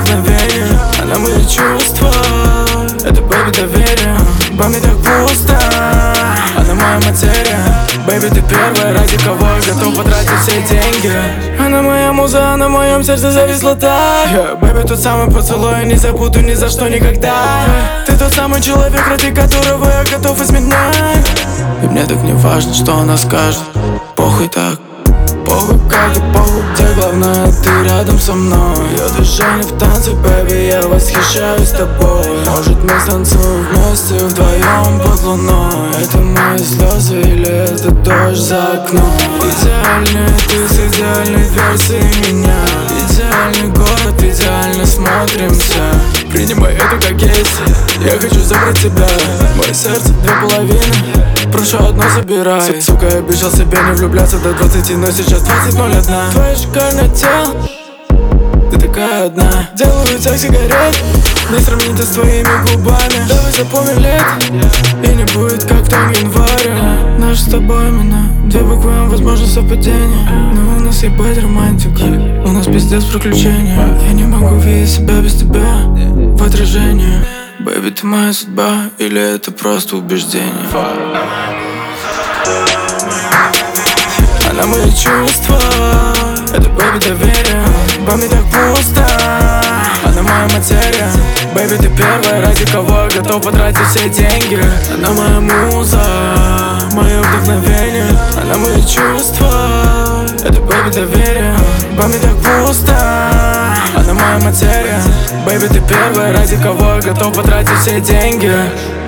вдохновение. Она мои чувства, это бэйби доверие. По мне так пусто, она моя материя. Бэйби, ты первая, ради кого я готов потратить все деньги. Она моя муза, на моем сердце зависла так. Бэйби, тот самый поцелуй, не забуду ни за что никогда. Ты тот самый человек, ради которого я готов изменять. И мне так не важно, что она скажет. Похуй так, похуй как и похуй где, главное ты рядом со мной. Я движение в танце, бэйби, я восхищаюсь тобой. Может мы станцуем вместе вдвоем под луной. Это мои слезы или это дождь за окном. Идеальный ты с идеальной версией меня. Идеальный город, идеально смотримся. Принимай это как есть, я хочу забрать тебя. Мое сердце две половины, прошу одно забирай. Сука, я обещал себе не влюбляться до 20, но сейчас 20:01. Твое шикарное тело, ты такая одна. Делаю так сигарет, не сравнить с твоими губами. Давай запомним лето, и не будет как в том январе. Наш с тобой имена, две буквы, возможно совпадение. Но у нас ебать романтика, у нас пиздец приключения. Я не могу видеть себя без тебя в отражении. Бэйби, ты моя судьба, или это просто убеждение? Она мои чувства, это бэйби доверие. По мне так пусто, она моя материя. Бэйби, ты первая, ради кого я готов потратить все деньги. Она моя муза, мое вдохновение. Она мои чувства, это бэйби доверие. По мне так пусто, она моя материя. Бэйби, ты первая, ради кого я готов потратить все деньги.